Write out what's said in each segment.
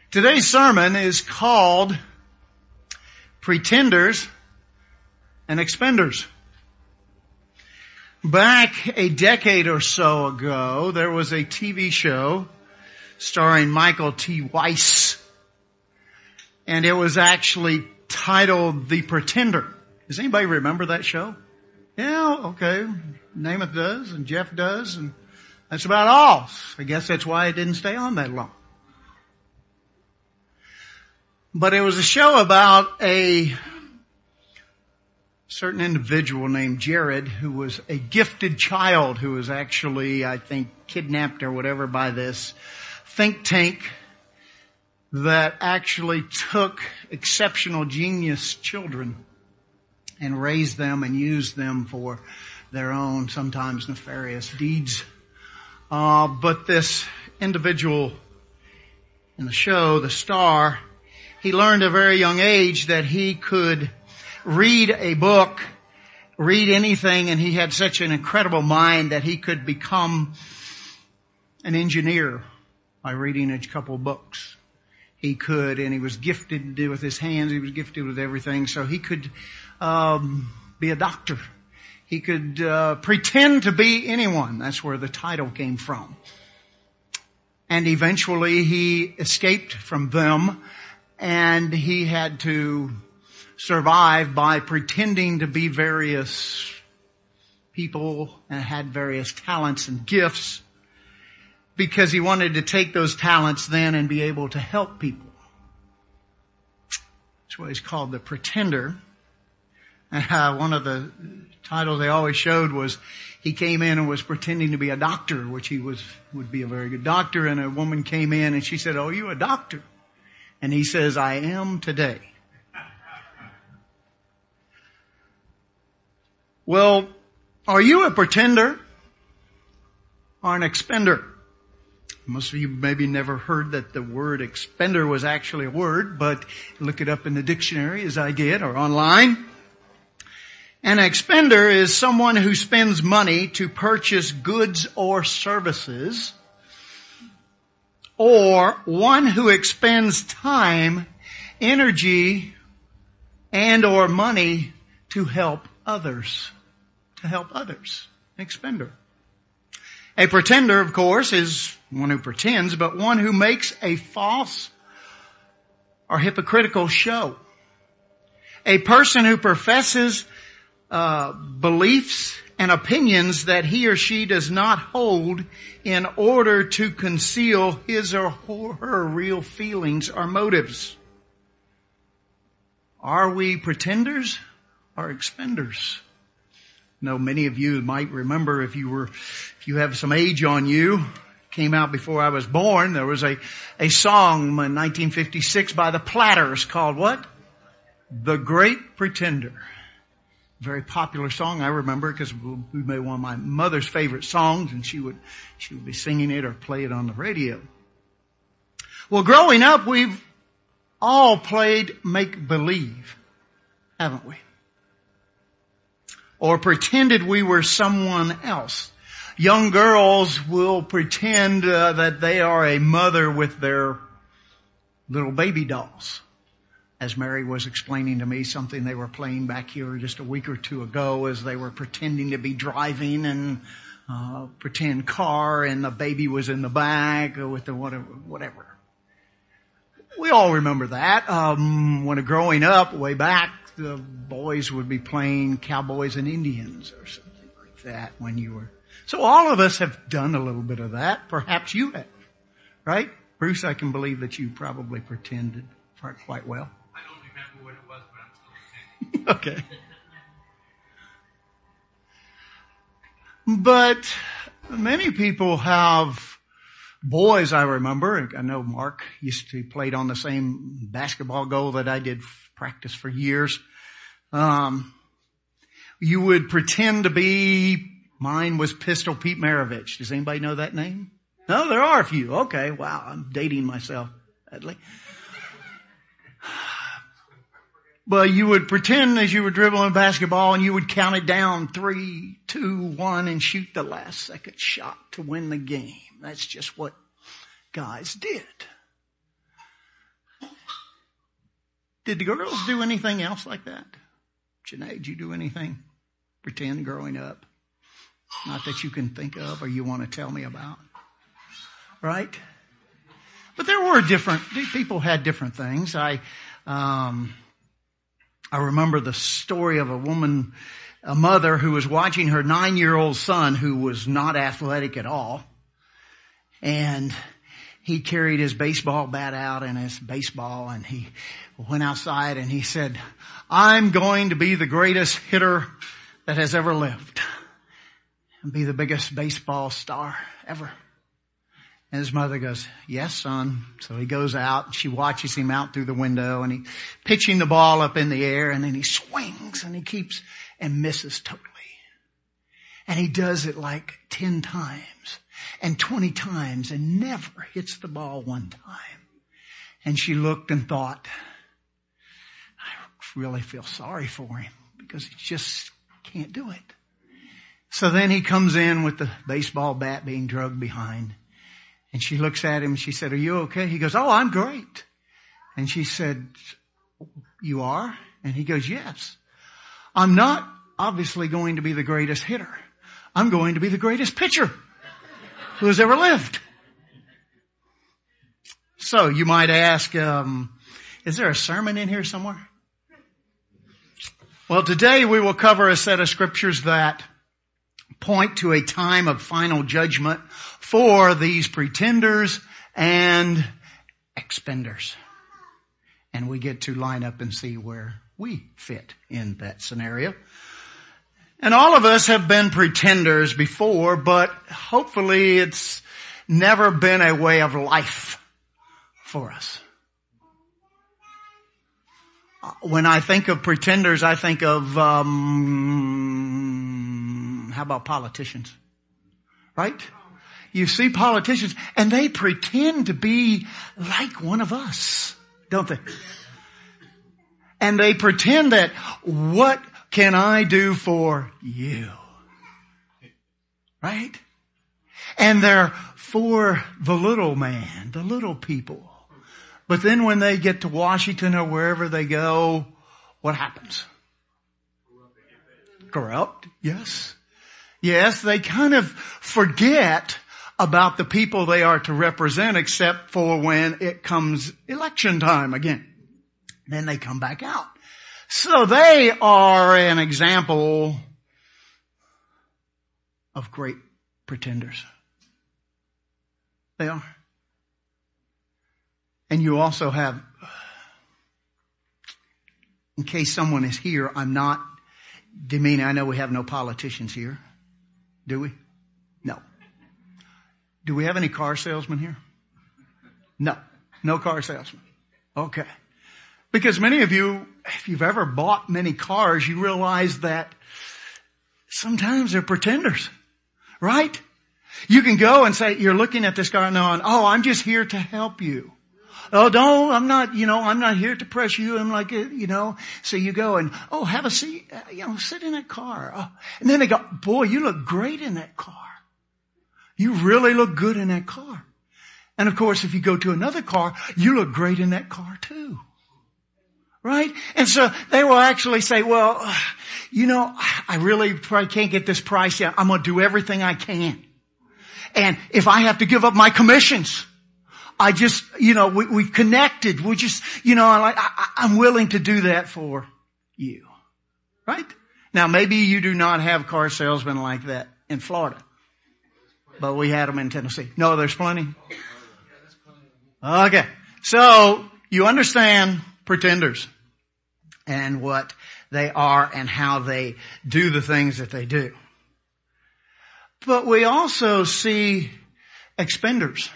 Today's sermon is called Pretenders and Expenders. Back a decade or so ago, there was a TV show starring Michael T. Weiss, and it was actually titled The Pretender. Does anybody remember that show? Yeah, okay. Namath does, and Jeff does, and that's about all. I guess that's why it didn't stay on that long. But it was a show about a certain individual named Jared who was a gifted child who was actually, I think, kidnapped or whatever by this think tank that actually took exceptional genius children and raised them and used them for their own, sometimes nefarious deeds. But this individual in the show, the star, he learned at a very young age that he could read a book, read anything, and he had such an incredible mind that he could become an engineer by reading a couple of books. He could, and he was gifted with his hands, he was gifted with everything, so he could be a doctor. He could pretend to be anyone. That's where the title came from. And eventually he escaped from them, and he had to survive by pretending to be various people and had various talents and gifts because he wanted to take those talents then and be able to help people. That's why he's called the Pretender. One of the titles they always showed was he came in and was pretending to be a doctor, which he would be a very good doctor, and a woman came in and she said, "Oh, you a doctor?" And he says, "I am today." Well, are you a pretender or an expender? Most of you maybe never heard that the word expender was actually a word, but look it up in the dictionary as I did or online. An expender is someone who spends money to purchase goods or services, or one who expends time, energy, and or money to help others. Expender. A pretender, of course, is one who pretends, but one who makes a false or hypocritical show. A person who professes beliefs and opinions that he or she does not hold in order to conceal his or her real feelings or motives. Are we pretenders or expenders? No, many of you might remember if you have some age on you, came out before I was born. There was a song in 1956 by the Platters called what? The Great Pretender. Very popular song. I remember because we made one of my mother's favorite songs, and she would be singing it or play it on the radio. Well, growing up, we've all played make-believe, haven't we? Or pretended we were someone else. Young girls will pretend that they are a mother with their little baby dolls. As Mary was explaining to me something they were playing back here just a week or two ago as they were pretending to be driving and pretend car and the baby was in the back with the whatever. We all remember that. When growing up way back, the boys would be playing cowboys and Indians or something like that when you were. So all of us have done a little bit of that. Perhaps you have, right? Bruce, I can believe that you probably pretended quite well. I don't remember what it was, but I'm still pretending. Okay. But many people have boys, I remember. I know Mark used to played on the same basketball goal that I did practice for years. You would pretend to be, mine was Pistol Pete Maravich. Does anybody know that name? No, there are a few. Okay, wow, I'm dating myself badly. But you would pretend as you were dribbling basketball and you would count it down 3, 2, 1 and shoot the last second shot to win the game. That's just what guys did. Did the girls do anything else like that? Janae, did you do anything? Pretend growing up? Not that you can think of or you want to tell me about. Right? But there were people had different things. I remember the story of a mother who was watching her 9-year-old son who was not athletic at all. And he carried his baseball bat out and his baseball, and he went outside and he said, "I'm going to be the greatest hitter that has ever lived and be the biggest baseball star ever." And his mother goes, "Yes, son." So he goes out and she watches him out through the window, and he's pitching the ball up in the air, and then he swings and he keeps and misses totally. And he does it like 10 times and 20 times and never hits the ball one time. And she looked and thought, I really feel sorry for him because he just can't do it. So then he comes in with the baseball bat being dragged behind. And she looks at him and she said, "Are you okay?" He goes, "Oh, I'm great." And she said, "You are?" And he goes, "Yes. I'm not obviously going to be the greatest hitter. I'm going to be the greatest pitcher who has ever lived." So you might ask, is there a sermon in here somewhere? Well, today we will cover a set of scriptures that point to a time of final judgment for these pretenders and expenders. And we get to line up and see where we fit in that scenario. And all of us have been pretenders before, but hopefully it's never been a way of life for us. When I think of pretenders, I think of, how about politicians? Right? You see politicians and they pretend to be like one of us, don't they? And they pretend that, what can I do for you? Right? And they're for the little man, the little people. But then when they get to Washington or wherever they go, what happens? Corrupt, yes. Yes, they kind of forget about the people they are to represent, except for when it comes election time again. Then they come back out. So they are an example of great pretenders. They are. And you also have, in case someone is here, I'm not demeaning. I know we have no politicians here. Do we? No. Do we have any car salesmen here? No. No car salesmen. Okay. Because many of you, if you've ever bought many cars, you realize that sometimes they're pretenders. Right? You can go and say, you're looking at this car and going, "Oh, I'm just here to help you. Oh, no, I'm not here to press you." I'm like, so you go and, "Oh, have a seat, sit in that car." Oh. And then they go, "Boy, you look great in that car. You really look good in that car." And of course, if you go to another car, you look great in that car too. Right? And so they will actually say, "Well, I really probably can't get this price yet. I'm going to do everything I can. And if I have to give up my commissions, I just, we've connected. We just, I'm willing to do that for you." Right? Now, maybe you do not have car salesmen like that in Florida, but we had them in Tennessee. No, there's plenty. Okay. So you understand pretenders and what they are and how they do the things that they do. But we also see expenders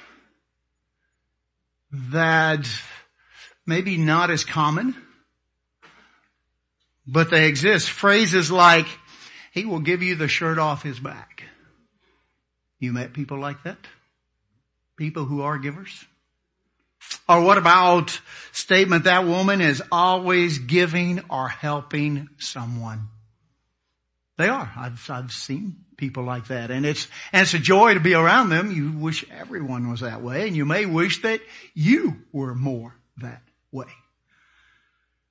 that maybe not as common, but they exist. Phrases like, "He will give you the shirt off his back." You met people like that? People who are givers? Or what about statement, "That woman is always giving or helping someone"? They are. I've seen people like that. And it's a joy to be around them. You wish everyone was that way. And you may wish that you were more that way.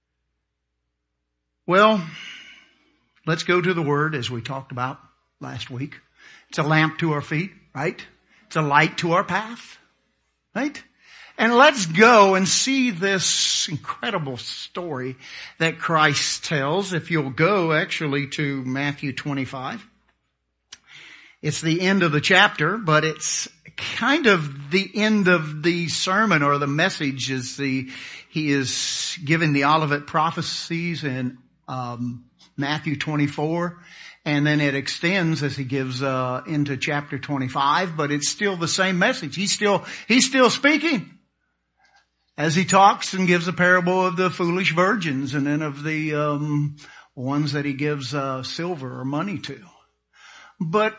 Well, let's go to the Word as we talked about last week. It's a lamp to our feet, right? It's a light to our path, right? And let's go and see this incredible story that Christ tells. If you'll go actually to Matthew 25. It's the end of the chapter, but it's kind of the end of the sermon or the message he is giving the Olivet prophecies in Matthew 24. And then it extends as he gives into chapter 25, but it's still the same message. He's still speaking as he talks and gives a parable of the foolish virgins and then of the ones that he gives silver or money to. But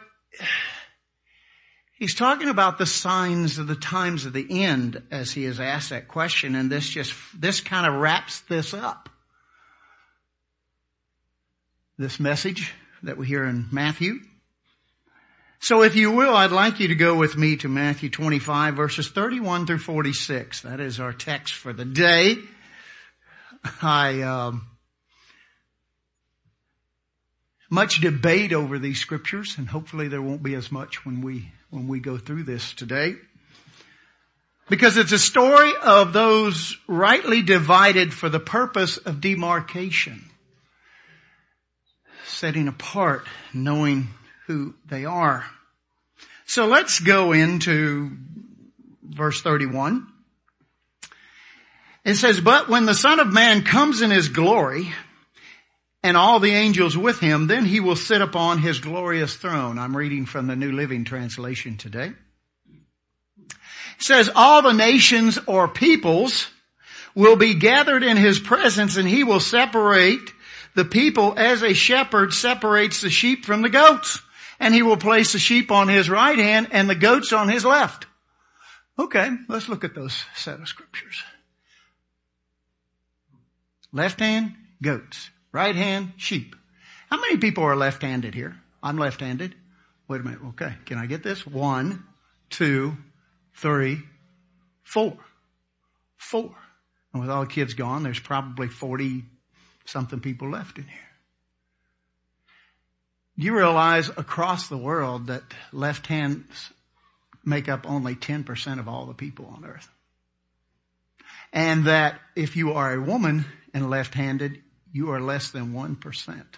he's talking about the signs of the times of the end as he has asked that question, and this kind of wraps this up. This message that we hear in Matthew. So if you will, I'd like you to go with me to Matthew 25 verses 31 through 46. That is our text for the day. Much debate over these scriptures, and hopefully there won't be as much when we go through this today. Because it's a story of those rightly divided for the purpose of demarcation. Setting apart, knowing who they are. So let's go into verse 31. It says, "But when the Son of Man comes in his glory, and all the angels with him, then he will sit upon his glorious throne." I'm reading from the New Living Translation today. It says, "All the nations or peoples will be gathered in his presence, and he will separate the people as a shepherd separates the sheep from the goats. And he will place the sheep on his right hand and the goats on his left." Okay, let's look at those set of scriptures. Left hand, goats. Right hand, sheep. How many people are left-handed here? I'm left-handed. Wait a minute. Okay. Can I get this? 1, 2, 3, 4. 4. And with all the kids gone, there's probably 40-something people left in here. You realize across the world that left hands make up only 10% of all the people on earth. And that if you are a woman and left-handed, you are less than 1%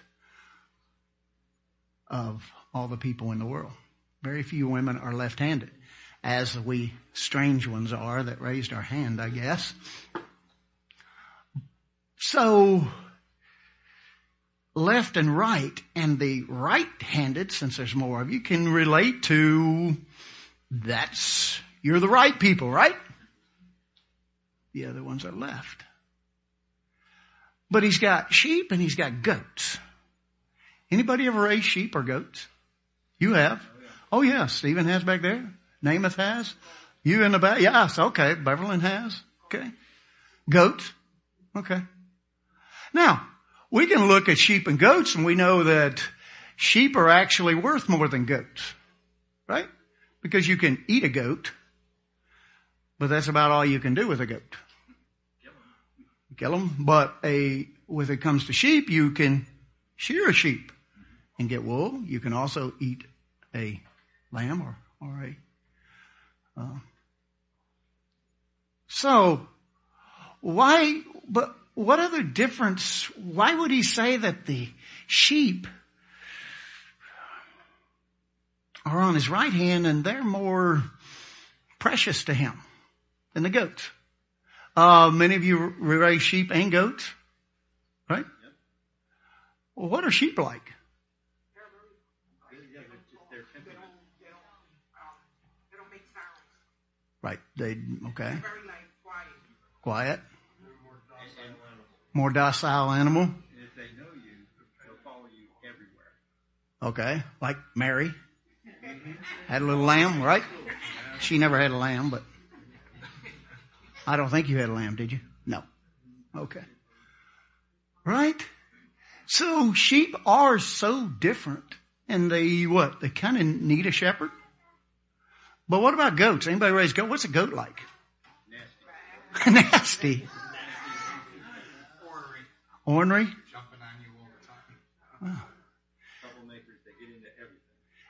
of all the people in the world. Very few women are left-handed, as we strange ones are that raised our hand, I guess. So, left and right, and the right-handed, since there's more of you, can relate to you're the right people, right? The other ones are left. But he's got sheep and he's got goats. Anybody ever raised sheep or goats? You have? Oh, yes. Stephen has back there. Namath has. You in the back? Yes. Okay. Beverlyn has. Okay. Goats. Okay. Now, we can look at sheep and goats and we know that sheep are actually worth more than goats. Right? Because you can eat a goat, but that's about all you can do with a goat. Kill them. But when it comes to sheep, you can shear a sheep and get wool. You can also eat a lamb or a. So but what other difference? Why would he say that the sheep are on his right hand and they're more precious to him than the goats? Many of you raise sheep and goats, right? Yep. Well, what are sheep like? They don't make sounds. Right. Okay. They're very Quiet. More docile animal. And if they know you, they'll follow you everywhere. Okay. Like Mary. Had a little lamb, right? She never had a lamb, but I don't think you had a lamb, did you? No. Okay. Right? So sheep are so different. And they kind of need a shepherd. But what about goats? Anybody raise goat? What's a goat like? Nasty. Nasty. Ornery. Ornery? Jumping on you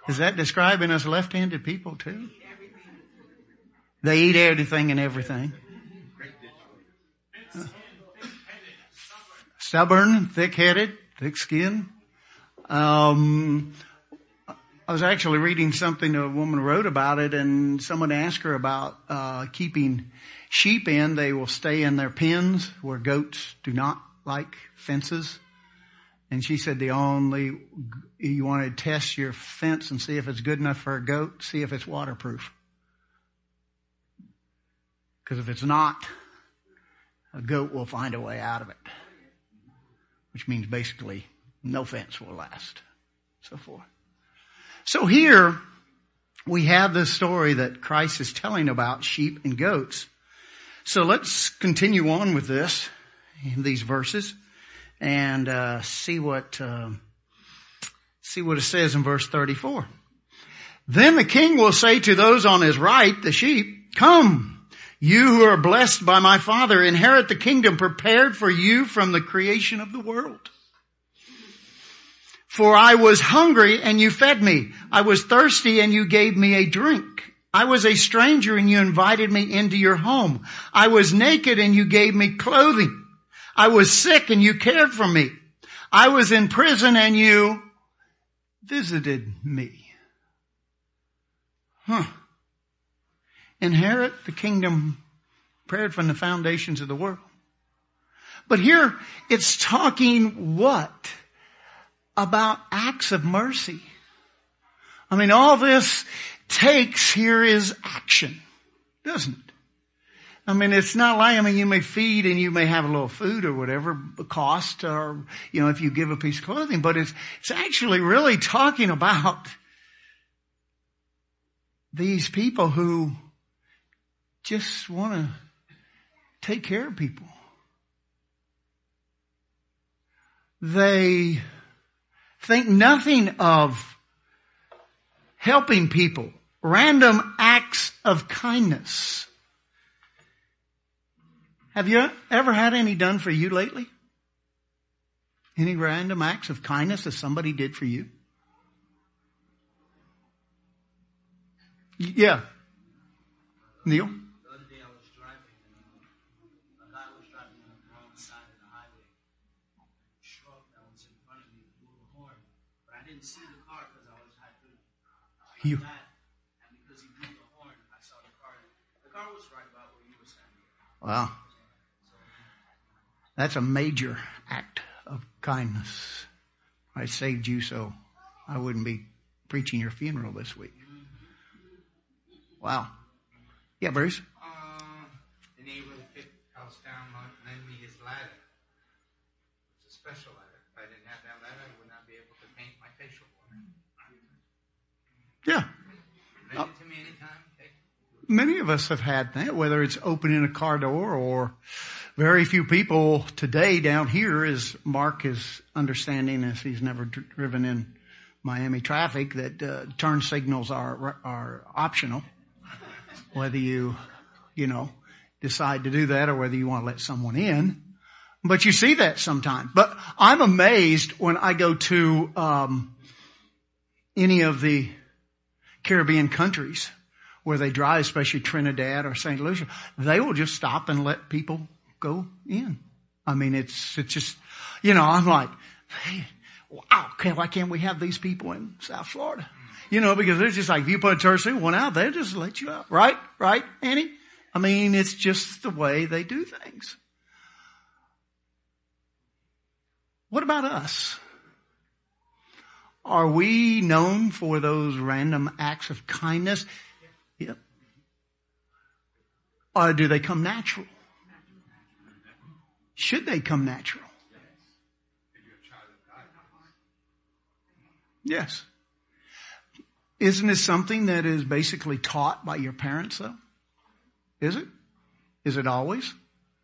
Is that describing us left-handed people too? They eat everything and everything. Stubborn, thick-headed, thick-skinned. I was actually reading something a woman wrote about it, and someone asked her about keeping sheep in. They will stay in their pens where goats do not like fences. And she said you want to test your fence and see if it's good enough for a goat, see if it's waterproof. Because if it's not, a goat will find a way out of it. Which means basically no fence will last. So forth. So here we have this story that Christ is telling about sheep and goats. So let's continue on with this in these verses and see what it says in verse 34. Then the king will say to those on his right, the sheep, "Come, you who are blessed by my Father, inherit the kingdom prepared for you from the creation of the world. For I was hungry and you fed me. I was thirsty and you gave me a drink. I was a stranger and you invited me into your home. I was naked and you gave me clothing. I was sick and you cared for me. I was in prison and you visited me." Inherit the kingdom prepared from the foundations of the world. But here it's talking what? About acts of mercy. I mean, all this takes here is action, doesn't it? I mean, it's not like, you may feed and you may have a little food or whatever cost, or, if you give a piece of clothing, but it's actually really talking about these people who just want to take care of people. They think nothing of helping people. Random acts of kindness. Have you ever had any done for you lately? Any random acts of kindness that somebody did for you? Yeah. Neil? The other day I was driving, and a guy was driving on the wrong side of the highway. A truck that was in front of me blew the horn, but I didn't see the car because I had to. And because he blew the horn, I saw the car. The car was right about where you were standing. Wow. That's a major act of kindness. I saved you so I wouldn't be preaching your funeral this week. Wow. Yeah, Bruce? The neighbor in the fifth house down lent me his ladder. It's a special ladder. If I didn't have that ladder, I would not be able to paint my facial water. Yeah. Lend it to me anytime. Okay. Many of us have had that, whether it's opening a car door or very few people today down here, as Mark is understanding, as he's never driven in Miami traffic, that turn signals are optional. Whether you decide to do that or whether you want to let someone in. But you see that sometimes. But I'm amazed when I go to any of the Caribbean countries where they drive, especially Trinidad or St. Lucia, they will just stop and let people go in. I mean, it's just, I'm like, hey, wow, why can't we have these people in South Florida? Because it's just like, if you put a church one out, they'll just let you out. Right? Right, Annie? I mean, it's just the way they do things. What about us? Are we known for those random acts of kindness? Yep. Or do they come natural? Should they come natural? Yes. Isn't it something that is basically taught by your parents, though? Is it? Is it always?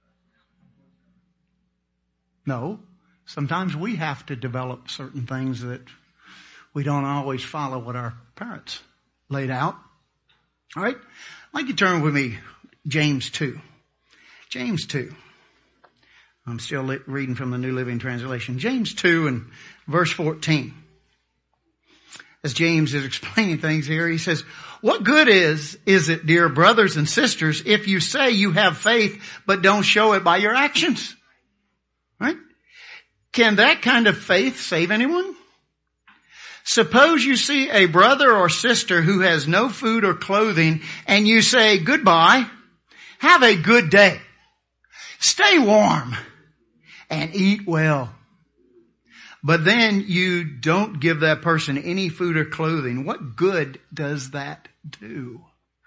No. Sometimes we have to develop certain things that we don't always follow what our parents laid out. All right? I'd like you to turn with me, James 2. James 2. I'm still reading from the New Living Translation. James 2 and verse 14. as James is explaining things here, he says, what good is it, dear brothers and sisters, if you say you have faith, but don't show it by your actions? Right? Can that kind of faith save anyone? Suppose you see a brother or sister who has no food or clothing and you say, goodbye, have a good day, stay warm, and eat well. But then you don't give that person any food or clothing. What good does that do?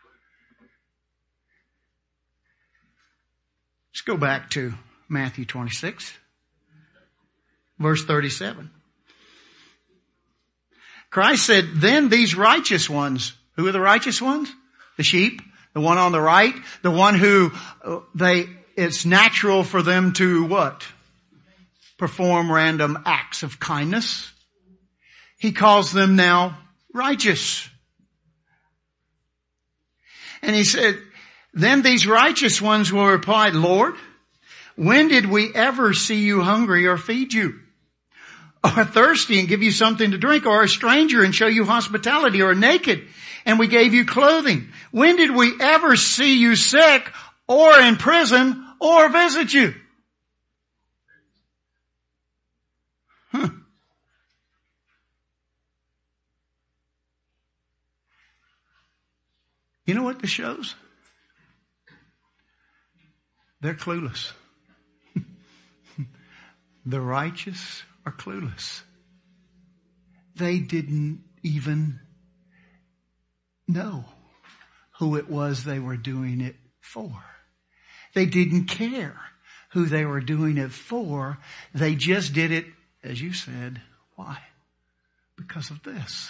Let's go back to Matthew 26, verse 37. Christ said, then these righteous ones, who are the righteous ones? The sheep, the one on the right, the one who it's natural for them to what? Perform random acts of kindness. He calls them now righteous. And he said, then these righteous ones will reply, Lord, when did we ever see you hungry or feed you? Or thirsty and give you something to drink? Or a stranger and show you hospitality? Or naked and we gave you clothing? When did we ever see you sick or in prison or visit you? You know what this shows? They're clueless. The righteous are clueless. They didn't even know who it was they were doing it for. They didn't care who they were doing it for. They just did it, as you said. Why? Because of this.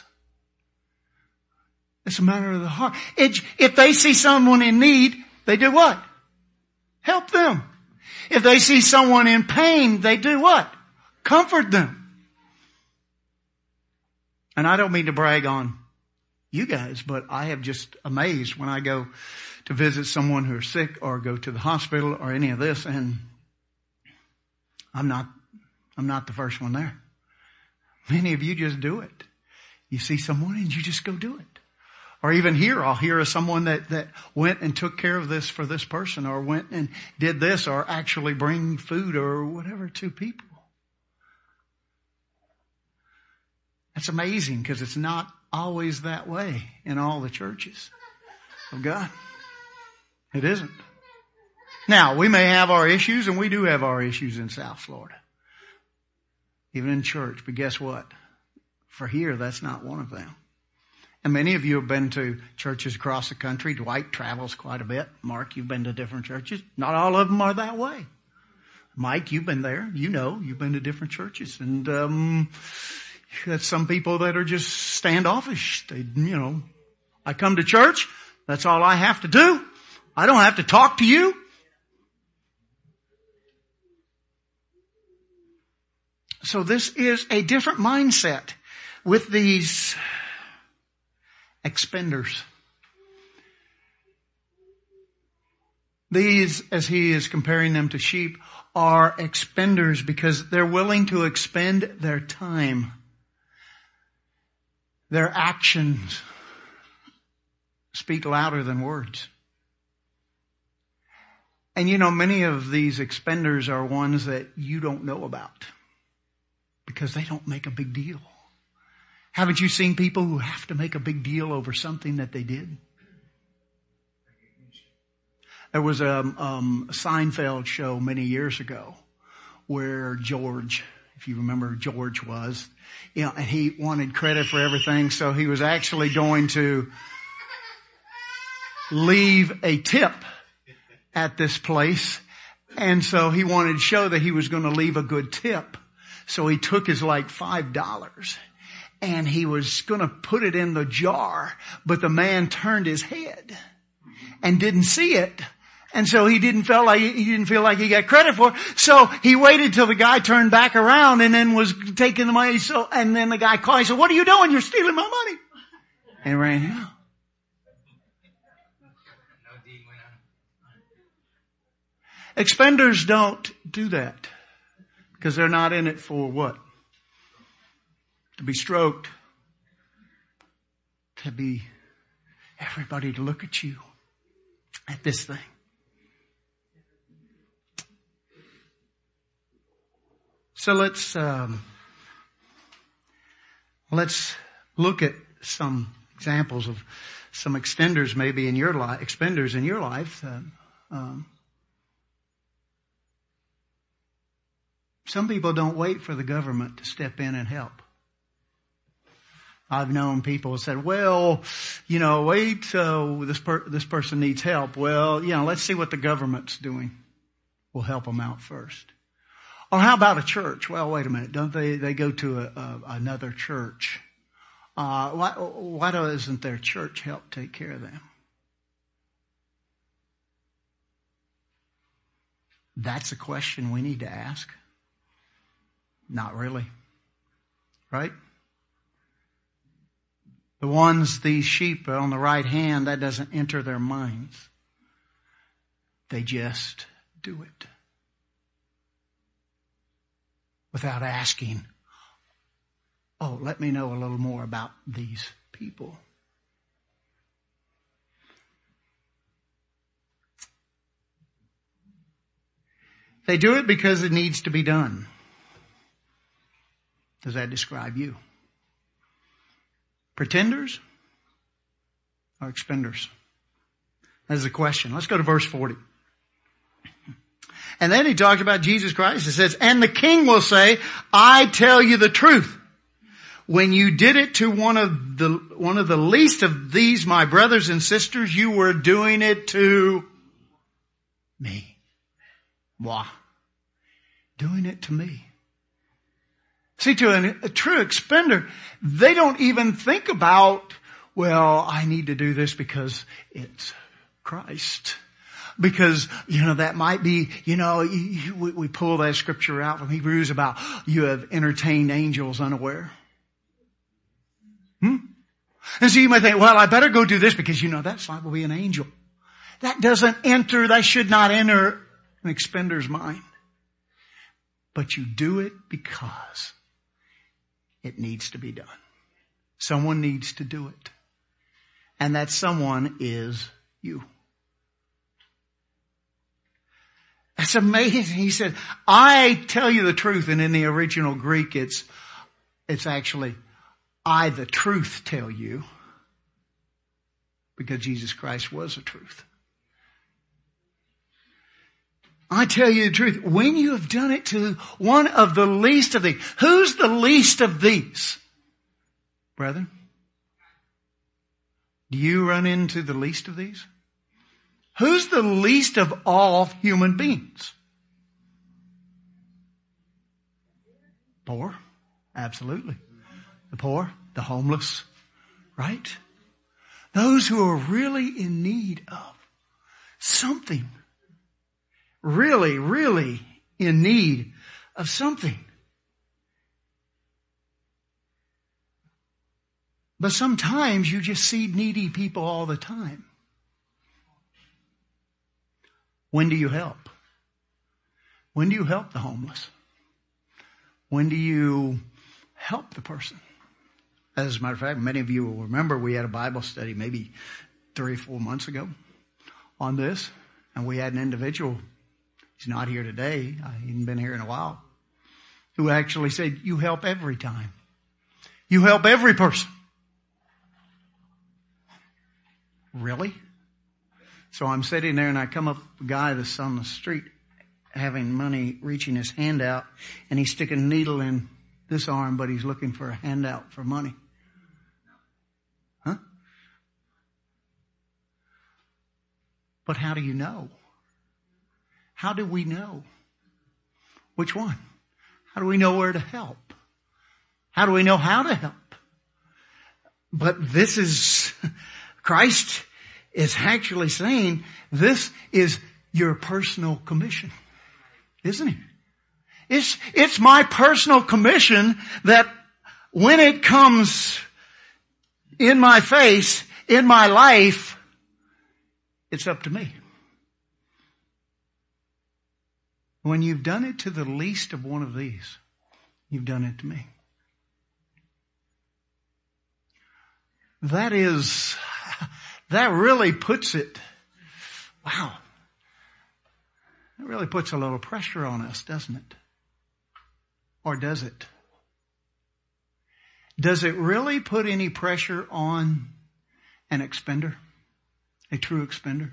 It's a matter of the heart. If they see someone in need, they do what? Help them. If they see someone in pain, they do what? Comfort them. And I don't mean to brag on you guys, but I am just amazed when I go to visit someone who's sick or go to the hospital or any of this, and I'm not the first one there. Many of you just do it. You see someone and you just go do it. Or even here, I'll hear of someone that went and took care of this for this person, or went and did this, or actually bring food or whatever to people. That's amazing, because it's not always that way in all the churches of God. It isn't. Now, we may have our issues, and we do have our issues in South Florida. Even in church. But guess what? For here, that's not one of them. And many of you have been to churches across the country. Dwight travels quite a bit. Mark, you've been to different churches. Not all of them are that way. Mike, you've been there. You know, you've been to different churches. And you got some people that are just standoffish. They, I come to church. That's all I have to do. I don't have to talk to you. So this is a different mindset with these expenders. These, as he is comparing them to sheep, are expenders because they're willing to expend their time. Their actions speak louder than words. And many of these expenders are ones that you don't know about because they don't make a big deal. Haven't you seen people who have to make a big deal over something that they did? There was a Seinfeld show many years ago where George, if you remember George was, and he wanted credit for everything, so he was actually going to leave a tip at this place, and so he wanted to show that he was going to leave a good tip. So he took his $5 and he was going to put it in the jar, but the man turned his head and didn't see it. And so he didn't feel like he got credit for it. So he waited till the guy turned back around and then was taking the money. And then the guy called. He said, "What are you doing? You're stealing my money." And ran out. Expenders don't do that because they're not in it for what? To be stroked, to be everybody to look at you, at this thing. So let's look at some examples of some extenders maybe in your life, expenders in your life. Some people don't wait for the government to step in and help. I've known people who said, well, wait, this person needs help. Well, let's see what the government's doing. We'll help them out first. Or how about a church? Well, wait a minute. Don't they go to another church? Why doesn't their church help take care of them? That's a question we need to ask. Not really. Right? These sheep are on the right hand, that doesn't enter their minds. They just do it. Without asking, let me know a little more about these people. They do it because it needs to be done. Does that describe you? Pretenders or expenders? That's the question. Let's go to verse 40. And then he talks about Jesus Christ. It says, and the king will say, I tell you the truth. When you did it to one of the least of these, my brothers and sisters, you were doing it to me. Moi. Doing it to me. See, to a true expender, they don't even think about, well, I need to do this because it's Christ. Because, that might be, we pull that scripture out from Hebrews about you have entertained angels unaware. And so you might think, well, I better go do this because, that's liable to be an angel. That should not enter an expender's mind. But you do it because it needs to be done. Someone needs to do it. And that someone is you. That's amazing. He said, I tell you the truth. And in the original Greek, it's actually, I the truth tell you. Because Jesus Christ was the truth. I tell you the truth. When you have done it to one of the least of these. Who's the least of these? Brethren? Do you run into the least of these? Who's the least of all human beings? Poor. Absolutely. The poor, the homeless, right? Those who are really in need of something. Really, really in need of something. But sometimes you just see needy people all the time. When do you help? When do you help the homeless? When do you help the person? As a matter of fact, many of you will remember we had a Bible study maybe 3 or 4 months ago on this. And we had an individual, he's not here today, he hasn't been here in a while, who actually said, you help every time. You help every person. Really? So I'm sitting there and I come up a guy that's on the street having money, reaching his hand out, and he's sticking a needle in this arm, but he's looking for a handout for money. Huh? But how do you know? How do we know? Which one? How do we know where to help? How do we know how to help? But this is, Christ is actually saying this is your personal commission. Isn't it? It's my personal commission that when it comes in my face, in my life, it's up to me. When you've done it to the least of one of these, you've done it to me. that really puts it, wow. It really puts a little pressure on us, doesn't it? Or does it? Does it really put any pressure on an expender? A true expender?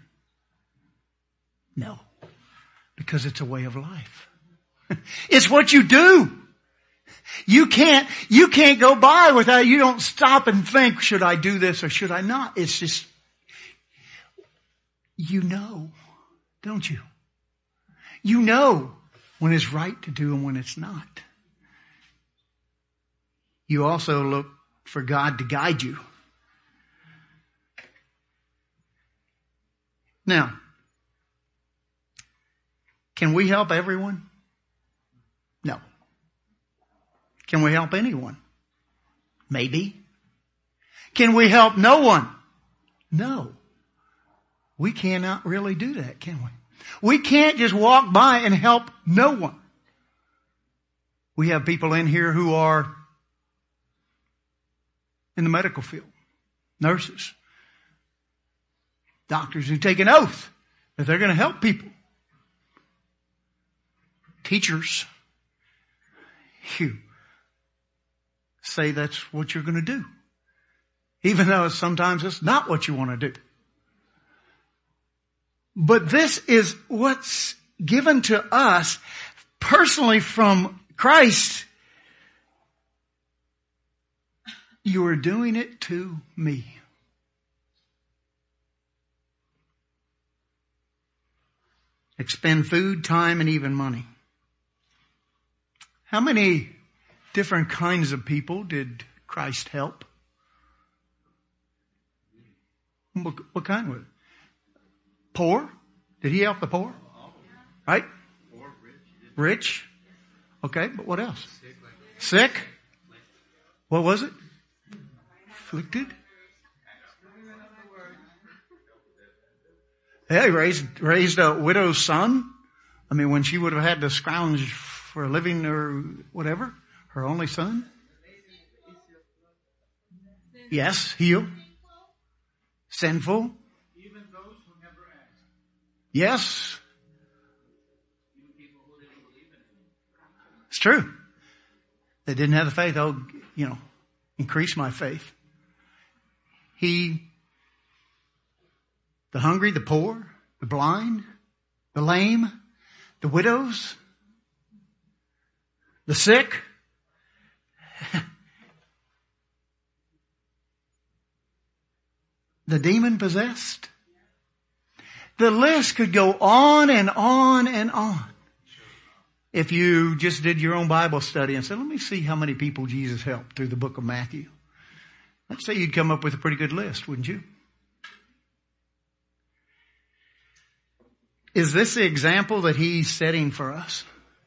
No. Because it's a way of life. It's what you do. You can't go by without, you don't stop and think, should I do this or should I not? It's just, you know, don't you? You know when it's right to do and when it's not. You also look for God to guide you. Now, can we help everyone? No. Can we help anyone? Maybe. Can we help no one? No. We cannot really do that, can we? We can't just walk by and help no one. We have people in here who are in the medical field. Nurses. Doctors who take an oath that they're going to help people. Teachers. You say that's what you're going to do. Even though sometimes it's not what you want to do. But this is what's given to us personally from Christ. You are doing it to me. Expend food, time, and even money. How many different kinds of people did Christ help? What kind was it? Poor? Did he help the poor? Right? Rich? Okay, but what else? Sick? What was it? Afflicted? Yeah, he raised a widow's son. I mean, when she would have had to scrounge for a living or whatever, her only son. Yes, heal. Sinful. Even those who never asked. Yes. Even people who didn't believe in him. It's true. They didn't have the faith. Oh, increase my faith. The hungry, the poor, the blind, the lame, the widows, the sick. The demon possessed. The list could go on and on and on. If you just did your own Bible study and said, let me see how many people Jesus helped through the book of Matthew. Let's say you'd come up with a pretty good list, wouldn't you? Is this the example that he's setting for us?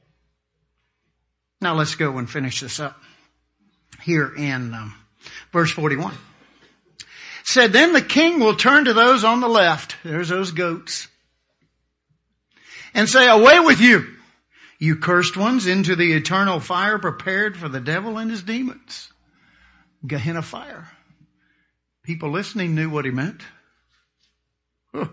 Now let's go and finish this up. Here in verse 41. Said, then the king will turn to those on the left. There's those goats. And say, away with you, you cursed ones, into the eternal fire prepared for the devil and his demons. Gehenna fire. People listening knew what he meant. Huh.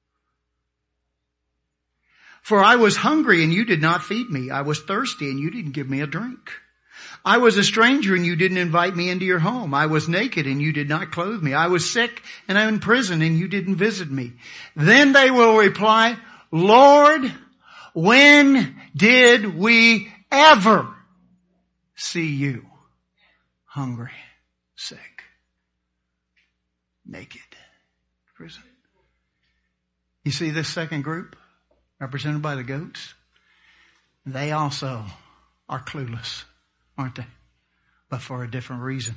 For I was hungry and you did not feed me. I was thirsty and you didn't give me a drink. I was a stranger and you didn't invite me into your home. I was naked and you did not clothe me. I was sick and I'm in prison and you didn't visit me. Then they will reply, Lord, when did we ever see you hungry, sick, naked, prison? You see this second group represented by the goats? They also are clueless, aren't they? But for a different reason.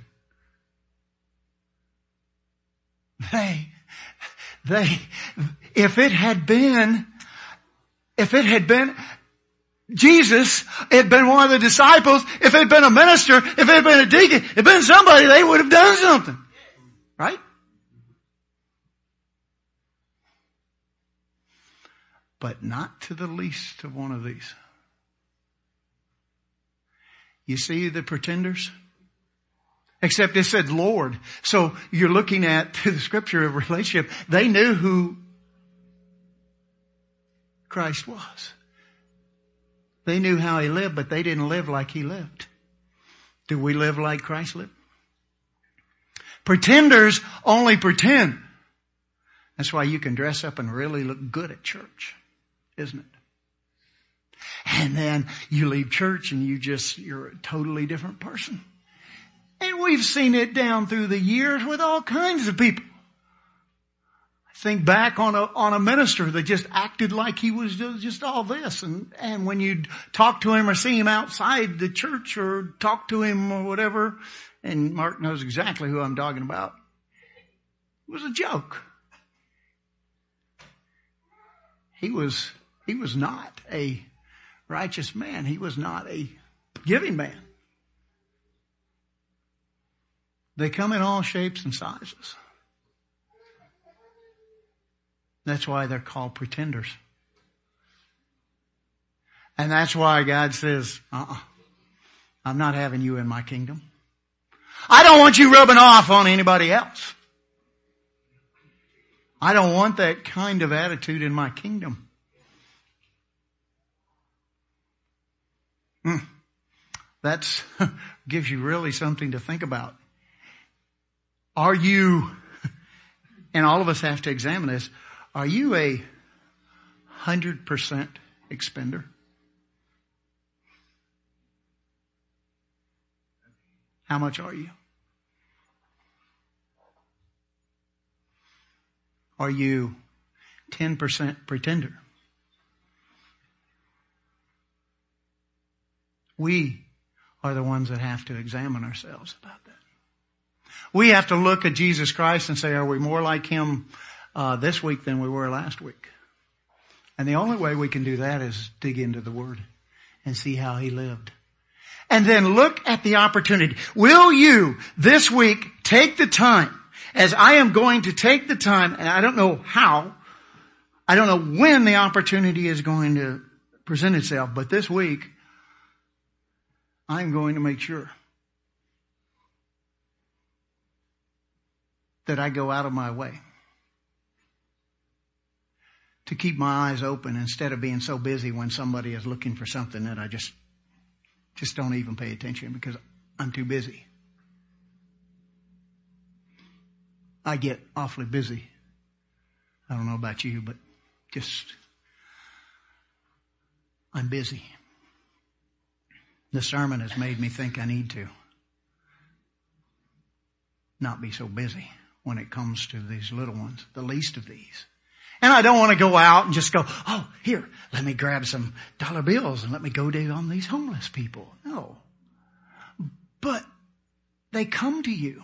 If it had been Jesus, it had been one of the disciples, if it had been a minister, if it had been a deacon, if it had been somebody, they would have done something. Right? But not to the least of one of these. You see the pretenders? Except it said Lord. So you're looking at the scripture of relationship. They knew who Christ was. They knew how he lived, but they didn't live like he lived. Do we live like Christ lived? Pretenders only pretend. That's why you can dress up and really look good at church, isn't it? And then you leave church and you're a totally different person. And we've seen it down through the years with all kinds of people. Think back on a minister that just acted like he was just all this. And when you talk to him or see him outside the church or talk to him or whatever, and Mark knows exactly who I'm talking about, it was a joke. He was not a righteous man. He was not a giving man. They come in all shapes and sizes. That's why they're called pretenders. And that's why God says, I'm not having you in my kingdom. I don't want you rubbing off on anybody else. I don't want that kind of attitude in my kingdom. That's gives you really something to think about. Are you, and all of us have to examine this, are you a 100% expender? How much are you? Are you 10% pretender? We are the ones that have to examine ourselves about that. We have to look at Jesus Christ and say, are we more like him this week than we were last week? And the only way we can do that is dig into the Word and see how he lived. And then look at the opportunity. Will you this week take the time, as I am going to take the time, and I don't know how, I don't know when the opportunity is going to present itself, but this week, I'm going to make sure that I go out of my way to keep my eyes open instead of being so busy when somebody is looking for something that I just don't even pay attention because I'm too busy. I get awfully busy. I don't know about you, but I'm busy. The sermon has made me think I need to not be so busy when it comes to these little ones, the least of these. And I don't want to go out and just go, oh, here, let me grab some dollar bills and let me go down on these homeless people. No. But they come to you.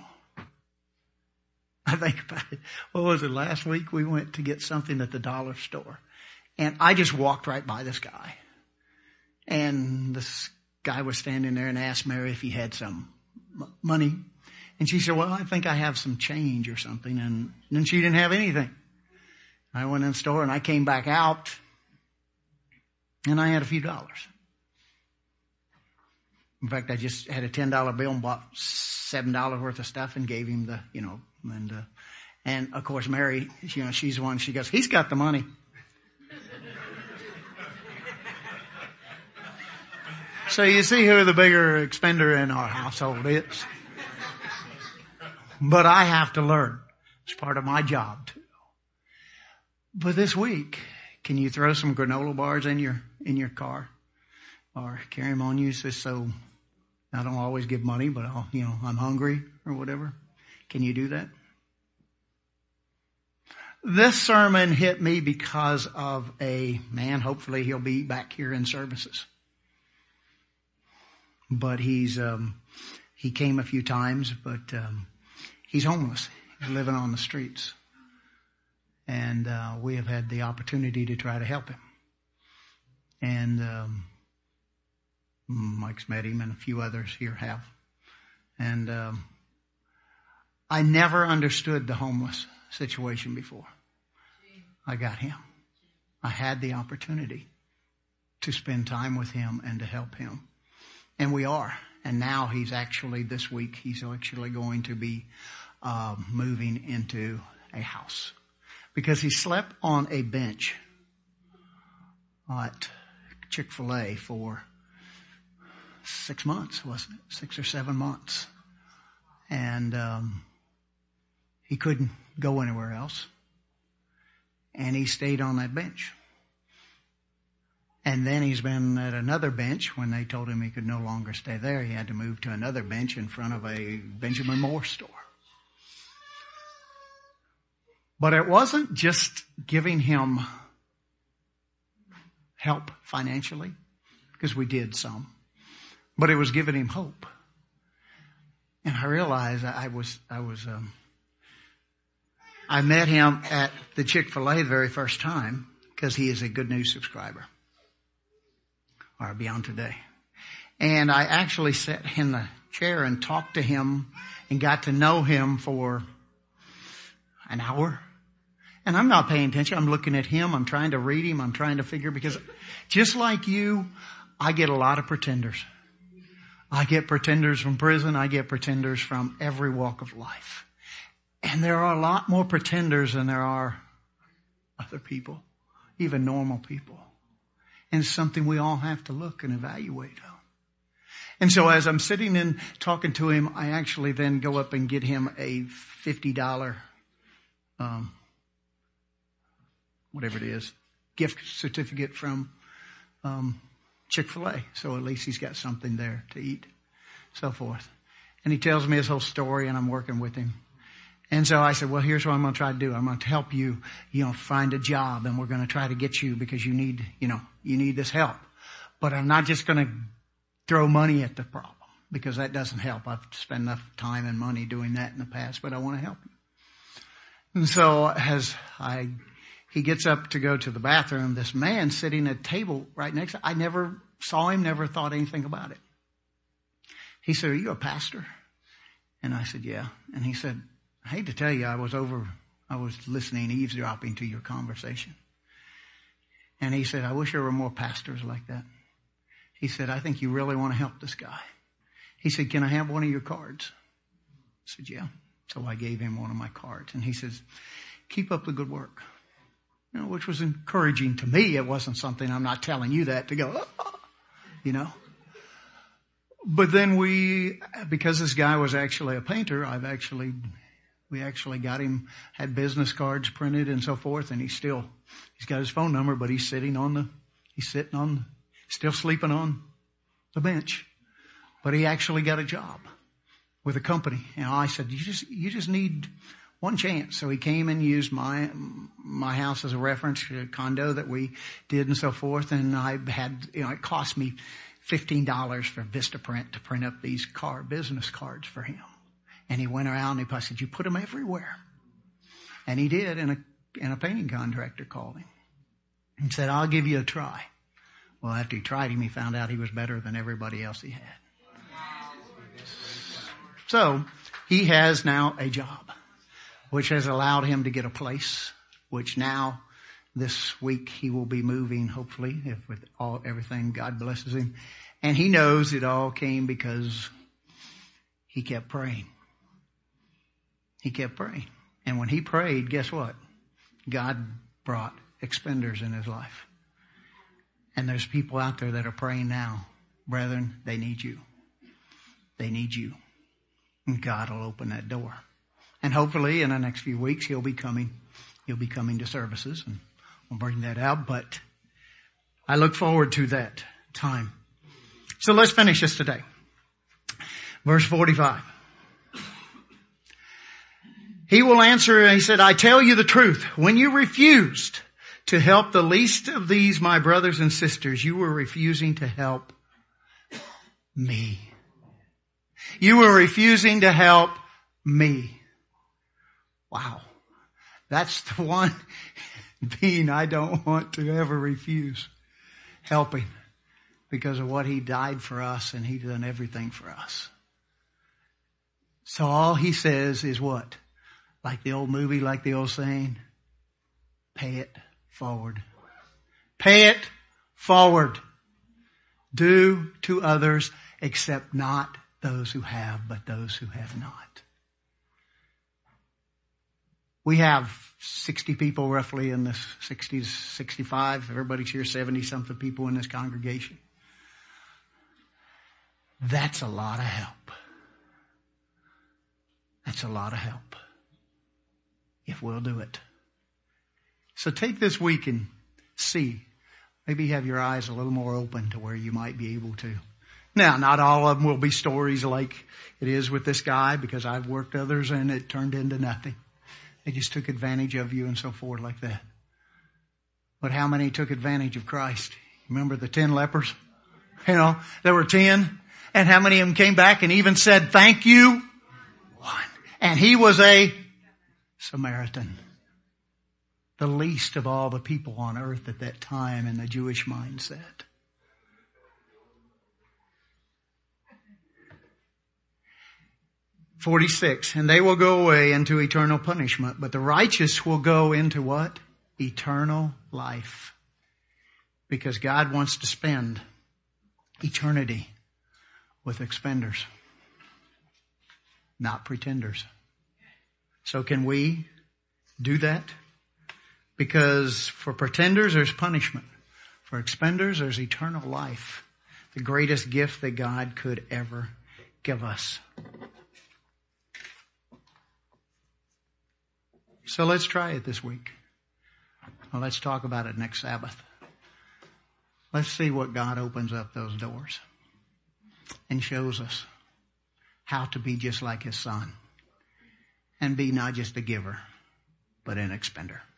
I think about it. What was it? Last week we went to get something at the dollar store. And I just walked right by this guy. And this guy was standing there and asked Mary if he had some money. And she said, well, I think I have some change or something. And then she didn't have anything. I went in the store and I came back out and I had a few dollars. In fact, I just had a $10 bill and bought $7 worth of stuff and gave him the, and of course Mary, she's the one, she goes, he's got the money. So you see who the bigger expender in our household is. But I have to learn. It's part of my job too. But this week, can you throw some granola bars in your car? Or carry them on you just so I don't always give money, but I'm hungry or whatever. Can you do that? This sermon hit me because of a man. Hopefully he'll be back here in services. But he came a few times, but he's homeless. He's living on the streets. And we have had the opportunity to try to help him. And Mike's met him and a few others here have. And I never understood the homeless situation before. I got him. I had the opportunity to spend time with him and to help him. And we are. And now this week, he's actually going to be moving into a house. Because he slept on a bench at Chick-fil-A for 6 months, wasn't it? 6 or 7 months. And he couldn't go anywhere else. And he stayed on that bench. And then he's been at another bench. When they told him he could no longer stay there, he had to move to another bench in front of a Benjamin Moore store. But it wasn't just giving him help financially, because we did some, but it was giving him hope. And I realized I met him at the Chick-fil-A the very first time, because he is a Good News subscriber, or Beyond Today. And I actually sat in the chair and talked to him and got to know him for an hour. And I'm not paying attention. I'm looking at him. I'm trying to read him. I'm trying to figure, because just like you, I get a lot of pretenders. I get pretenders from prison. I get pretenders from every walk of life. And there are a lot more pretenders than there are other people, even normal people. And it's something we all have to look and evaluate on. And so as I'm sitting and talking to him, I actually then go up and get him a $50, whatever it is, gift certificate from Chick-fil-A. So at least he's got something there to eat, so forth. And he tells me his whole story, and I'm working with him. And so I said, well, here's what I'm going to try to do. I'm going to help you, find a job, and we're going to try to get you, because you need this help. But I'm not just going to throw money at the problem, because that doesn't help. I've spent enough time and money doing that in the past, but I want to help you. And so as he gets up to go to the bathroom, this man sitting at a table right next to him, I never saw him, never thought anything about it. He said, are you a pastor? And I said, yeah. And he said, I hate to tell you, I was listening, eavesdropping to your conversation. And he said, I wish there were more pastors like that. He said, I think you really want to help this guy. He said, can I have one of your cards? I said, yeah. So I gave him one of my cards. And he says, keep up the good work. Which was encouraging to me. It wasn't something, I'm not telling you that to go, But then because this guy was actually a painter, we actually got him, had business cards printed and so forth, and he's got his phone number, but he's still sleeping on the bench. But he actually got a job with a company. And I said, you just need one chance. So he came and used my house as a reference, a condo that we did and so forth. And I had, it cost me $15 for Vistaprint to print up these business cards for him. And he went around and I said, you put them everywhere. And he did. And a painting contractor called him and said, I'll give you a try. Well, after he tried him, he found out he was better than everybody else he had. So he has now a job, which has allowed him to get a place, which now this week he will be moving, hopefully, if with everything, God blesses him. And he knows it all came because he kept praying. He kept praying. And when he prayed, guess what? God brought expenders in his life. And there's people out there that are praying now. Brethren, they need you. They need you. And God will open that door. And hopefully in the next few weeks he'll be coming to services, and we'll bring that out. But I look forward to that time. So let's finish this today. Verse 45. He will answer, he said, I tell you the truth. When you refused to help the least of these, my brothers and sisters, you were refusing to help me. You were refusing to help me. Wow. That's the one being I don't want to ever refuse helping, because of what he died for us and he done everything for us. So all he says is what? Like the old movie, like the old saying, pay it forward. Pay it forward. Do to others Accept not those who have, but those who have not. We have 60 people roughly in this, 60s, 65. Everybody's here, 70-something people in this congregation. That's a lot of help. That's a lot of help. If we'll do it. So take this week and see. Maybe have your eyes a little more open to where you might be able to. Now, not all of them will be stories like it is with this guy, because I've worked others and it turned into nothing. They just took advantage of you and so forth like that. But how many took advantage of Christ? Remember the 10 lepers? You know, there were 10. And how many of them came back and even said, thank you? One. And he was a Samaritan. The least of all the people on earth at that time in the Jewish mindset. (46) And they will go away into eternal punishment, but the righteous will go into what? Eternal life. Because God wants to spend eternity with expenders, not pretenders. So can we do that? Because for pretenders, there's punishment. For expenders, there's eternal life. The greatest gift that God could ever give us. So let's try it this week. Well, let's talk about it next Sabbath. Let's see what God opens up those doors and shows us how to be just like His Son and be not just a giver, but an expender.